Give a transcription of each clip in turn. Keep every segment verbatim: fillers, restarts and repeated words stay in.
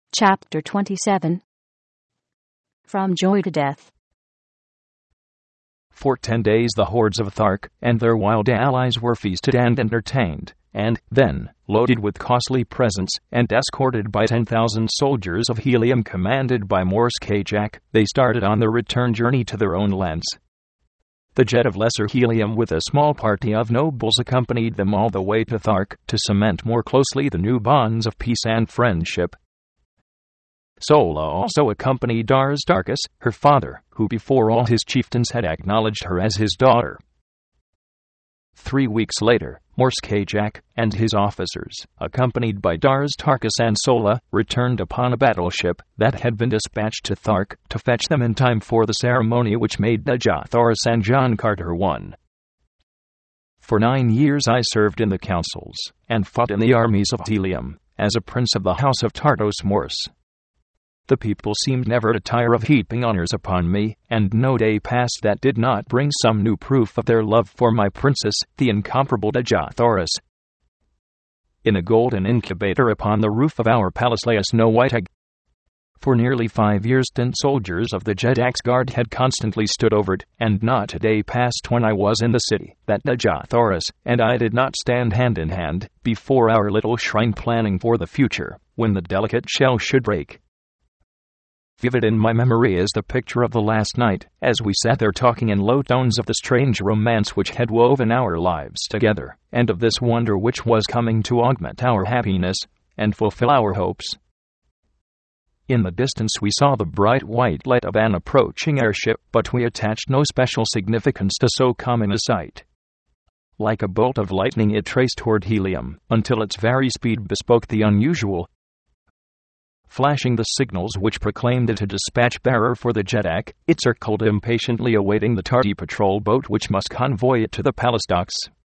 Chapter twenty-seven. From Joy to Death. For ten days the hordes of Thark and their wild allies were feasted and entertained, and then, loaded with costly presents and escorted by ten thousand soldiers of Helium commanded by Morse Kajak, they started on their return journey to their own lands. The jet of Lesser Helium with a small party of nobles accompanied them all the way to Thark to cement more closely the new bonds of peace and friendship. Sola also accompanied Aristarchus, her father, who before all his chieftains had acknowledged her as his daughter. Three weeks later, Morse Kajak and his officers, accompanied by Aristarchus and Sola, returned upon a battleship that had been dispatched to Thark to fetch them in time for the ceremony which made Dejathoras and John Carter one. For nine years I served in the councils, and fought in the armies of Helium, as a prince of the house of Tardos Morse. The people seemed never to tire of heaping honors upon me, and no day passed that did not bring some new proof of their love for my princess, the incomparable Dejathoras. In a golden incubator upon the roof of our palace lay a snow-white egg. For nearly five years ten soldiers of the Jedak's guard had constantly stood over it, and not a day passed when I was in the city, that Dejathoras and I did not stand hand in hand, before our little shrine planning for the future, when the delicate shell should break. Vivid in my memory is the picture of the last night, as we sat there talking in low tones of the strange romance which had woven our lives together, and of this wonder which was coming to augment our happiness and fulfill our hopes. In the distance we saw the bright white light of an approaching airship, but we attached no special significance to so common a sight. Like a bolt of lightning it traced toward Helium, until its very speed bespoke the unusual, flashing the signals which proclaimed it a dispatch-bearer for the Jedak. It circled impatiently awaiting the tardy patrol boat which must convoy it to the palace docks.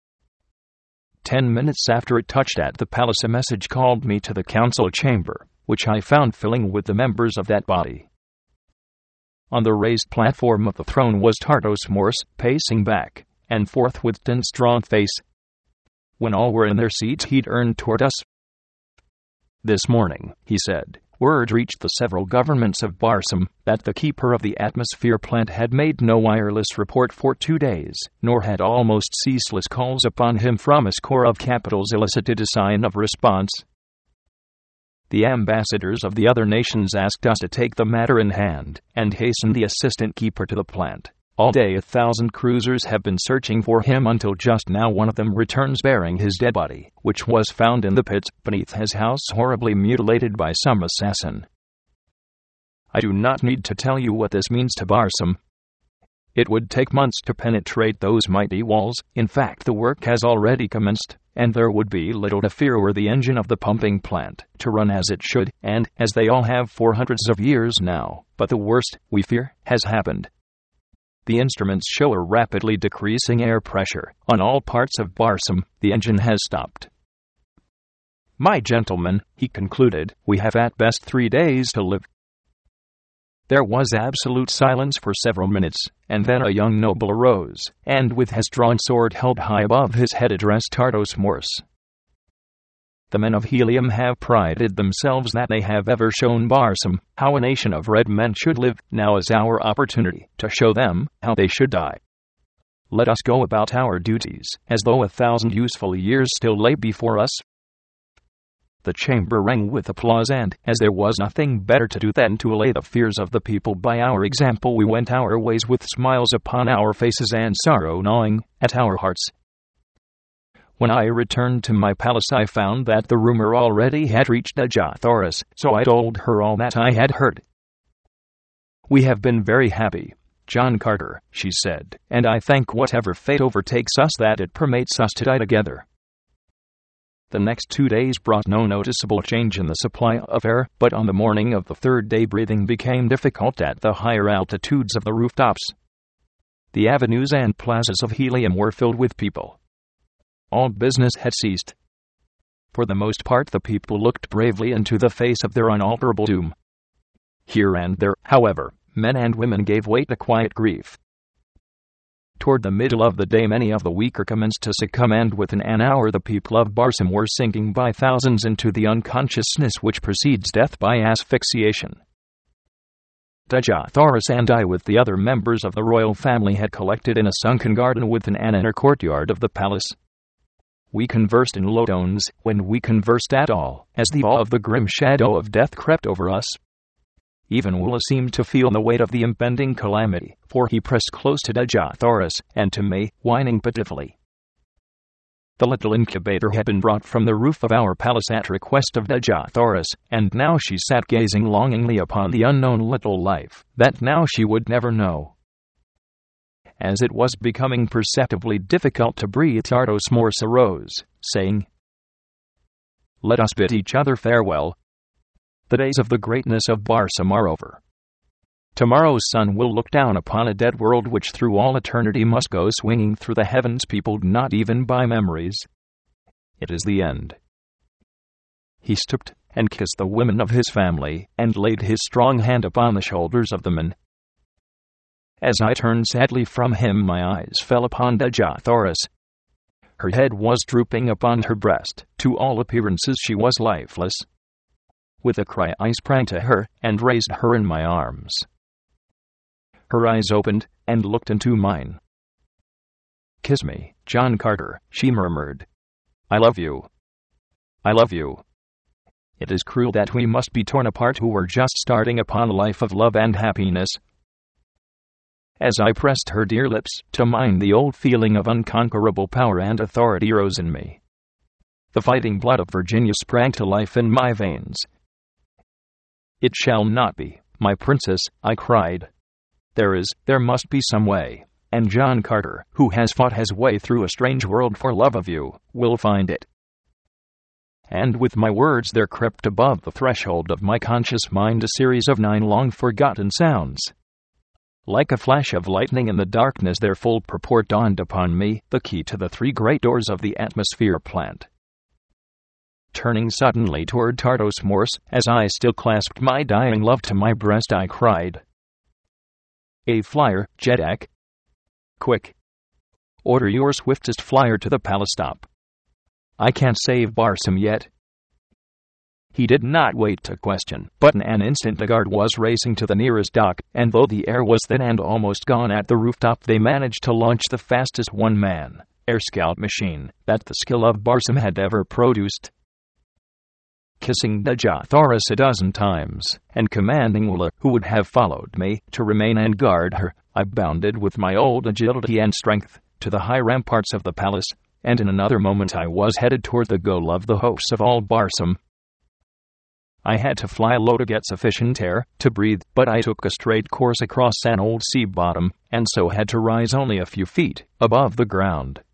Ten minutes after it touched at the palace a message called me to the council chamber, which I found filling with the members of that body. On the raised platform of the throne was Tardos Morse, pacing back and forth with tense drawn face. When all were in their seats he turned toward us. "This morning," he said, "word reached the several governments of Barsoom that the keeper of the atmosphere plant had made no wireless report for two days, nor had almost ceaseless calls upon him from a score of capitals elicited a sign of response. The ambassadors of the other nations asked us to take the matter in hand and hasten the assistant keeper to the plant. All day a thousand cruisers have been searching for him until just now one of them returns bearing his dead body, which was found in the pits beneath his house horribly mutilated by some assassin. I do not need to tell you what this means to Barsoom. It would take months to penetrate those mighty walls. In fact, the work has already commenced, and there would be little to fear were the engine of the pumping plant to run as it should, and as they all have for hundreds of years now. But the worst, we fear, has happened. The instruments show a rapidly decreasing air pressure on all parts of Barsoom. The engine has stopped. My gentlemen," he concluded, "we have at best three days to live." There was absolute silence for several minutes, and then a young noble arose, and with his drawn sword held high above his head addressed Tardos Morse. "The men of Helium have prided themselves that they have ever shown Barsoom how a nation of red men should live. Now is our opportunity to show them how they should die. Let us go about our duties, as though a thousand useful years still lay before us." The chamber rang with applause, and, as there was nothing better to do than to allay the fears of the people by our example, we went our ways with smiles upon our faces and sorrow gnawing at our hearts. When I returned to my palace I found that the rumor already had reached Dejathoras, so I told her all that I had heard. "We have been very happy, John Carter," she said, "and I thank whatever fate overtakes us that it permits us to die together." The next two days brought no noticeable change in the supply of air, but on the morning of the third day breathing became difficult at the higher altitudes of the rooftops. The avenues and plazas of Helium were filled with people. All business had ceased. For the most part the people looked bravely into the face of their unalterable doom. Here and there, however, men and women gave way to quiet grief. Toward the middle of the day many of the weaker commenced to succumb, and within an hour the people of Barsom were sinking by thousands into the unconsciousness which precedes death by asphyxiation. Dejah Thoris and I, with the other members of the royal family, had collected in a sunken garden within an inner courtyard of the palace. We conversed in low tones, when we conversed at all, as the awe of the grim shadow of death crept over us. Even Wula seemed to feel the weight of the impending calamity, for he pressed close to Dejah Thoris, and to me, whining pitifully. The little incubator had been brought from the roof of our palace at request of Dejah Thoris, and now she sat gazing longingly upon the unknown little life, that now she would never know. As it was becoming perceptibly difficult to breathe, Tardos Morse arose, saying, "Let us bid each other farewell. The days of the greatness of Barsom are over. Tomorrow's sun will look down upon a dead world which through all eternity must go swinging through the heavens, peopled not even by memories. It is the end." He stooped and kissed the women of his family, and laid his strong hand upon the shoulders of the men. As I turned sadly from him, my eyes fell upon Dejah Thoris. Her head was drooping upon her breast. To all appearances she was lifeless. With a cry I sprang to her, and raised her in my arms. Her eyes opened, and looked into mine. "Kiss me, John Carter," she murmured. "I love you. I love you. It is cruel that we must be torn apart who were just starting upon a life of love and happiness." As I pressed her dear lips to mine, the old feeling of unconquerable power and authority rose in me. The fighting blood of Virginia sprang to life in my veins. "It shall not be, my princess," I cried. "There is, there must be some way, and John Carter, who has fought his way through a strange world for love of you, will find it." And with my words there crept above the threshold of my conscious mind a series of nine long-forgotten sounds. Like a flash of lightning in the darkness their full purport dawned upon me, the key to the three great doors of the atmosphere plant. Turning suddenly toward Tardos Morse, as I still clasped my dying love to my breast, I cried, "A flyer, Jeddak! Quick! Order your swiftest flyer to the palace stop. I can't save Barsom yet." He did not wait to question, but in an instant the guard was racing to the nearest dock, and though the air was thin and almost gone at the rooftop, they managed to launch the fastest one-man air scout machine that the skill of Barsom had ever produced. Kissing Dejah Thoris a dozen times, and commanding Wula, who would have followed me, to remain and guard her, I bounded with my old agility and strength to the high ramparts of the palace, and in another moment I was headed toward the goal of the hopes of all Barsom. I had to fly low to get sufficient air to breathe, but I took a straight course across an old sea bottom, and so had to rise only a few feet above the ground.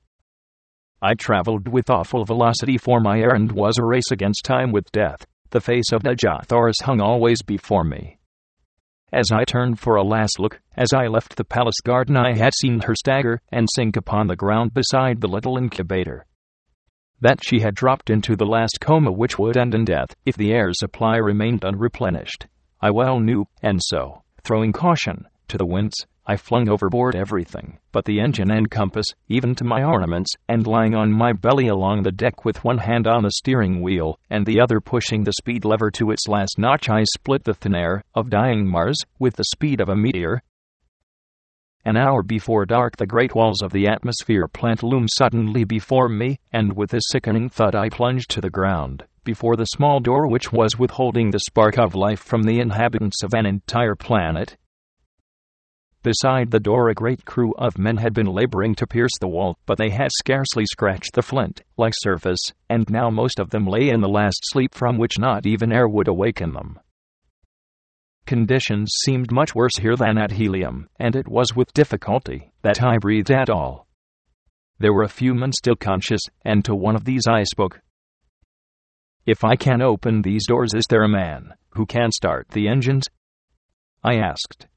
I traveled with awful velocity, for my errand was a race against time with death. The face of Dejah Thoris hung always before me. As I turned for a last look, as I left the palace garden, I had seen her stagger and sink upon the ground beside the little incubator. That she had dropped into the last coma which would end in death if the air supply remained unreplenished, I well knew, and so, throwing caution to the winds, I flung overboard everything but the engine and compass, even to my ornaments, and lying on my belly along the deck with one hand on the steering wheel and the other pushing the speed lever to its last notch, I split the thin air of dying Mars with the speed of a meteor. An hour before dark the great walls of the atmosphere plant loomed suddenly before me, and with a sickening thud I plunged to the ground, before the small door which was withholding the spark of life from the inhabitants of an entire planet. Beside the door a great crew of men had been laboring to pierce the wall, but they had scarcely scratched the flint-like surface, and now most of them lay in the last sleep from which not even air would awaken them. Conditions seemed much worse here than at Helium, and it was with difficulty that I breathed at all. There were a few men still conscious, and to one of these I spoke. "If I can open these doors, is there a man who can start the engines?" I asked.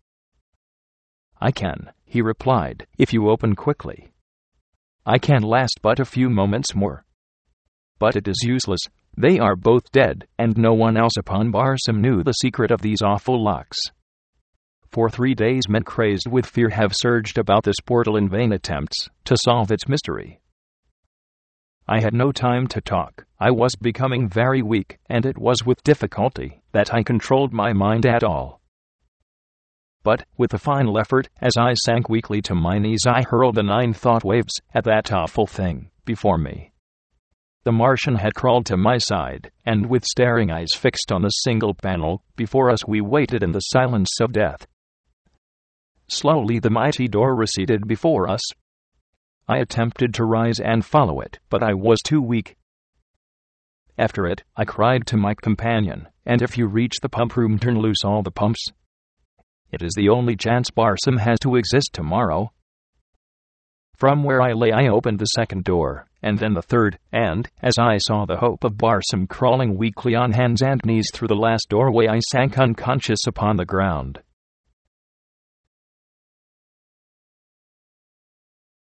"I can," he replied, "if you open quickly. I can last but a few moments more. But it is useless. They are both dead, and no one else upon Barsom knew the secret of these awful locks. For three days men crazed with fear have surged about this portal in vain attempts to solve its mystery. I had no time to talk. I was becoming very weak, and it was with difficulty that I controlled my mind at all. But, with a final effort, as I sank weakly to my knees, I hurled the nine thought waves at that awful thing before me. The Martian had crawled to my side, and with staring eyes fixed on the single panel before us, we waited in the silence of death. Slowly the mighty door receded before us. I attempted to rise and follow it, but I was too weak. After it, I cried to my companion, "And if you reach the pump room, turn loose all the pumps. It is the only chance Barsoom has to exist tomorrow." From where I lay, I opened the second door, and then the third, and, as I saw the hope of Barsoom crawling weakly on hands and knees through the last doorway, I sank unconscious upon the ground.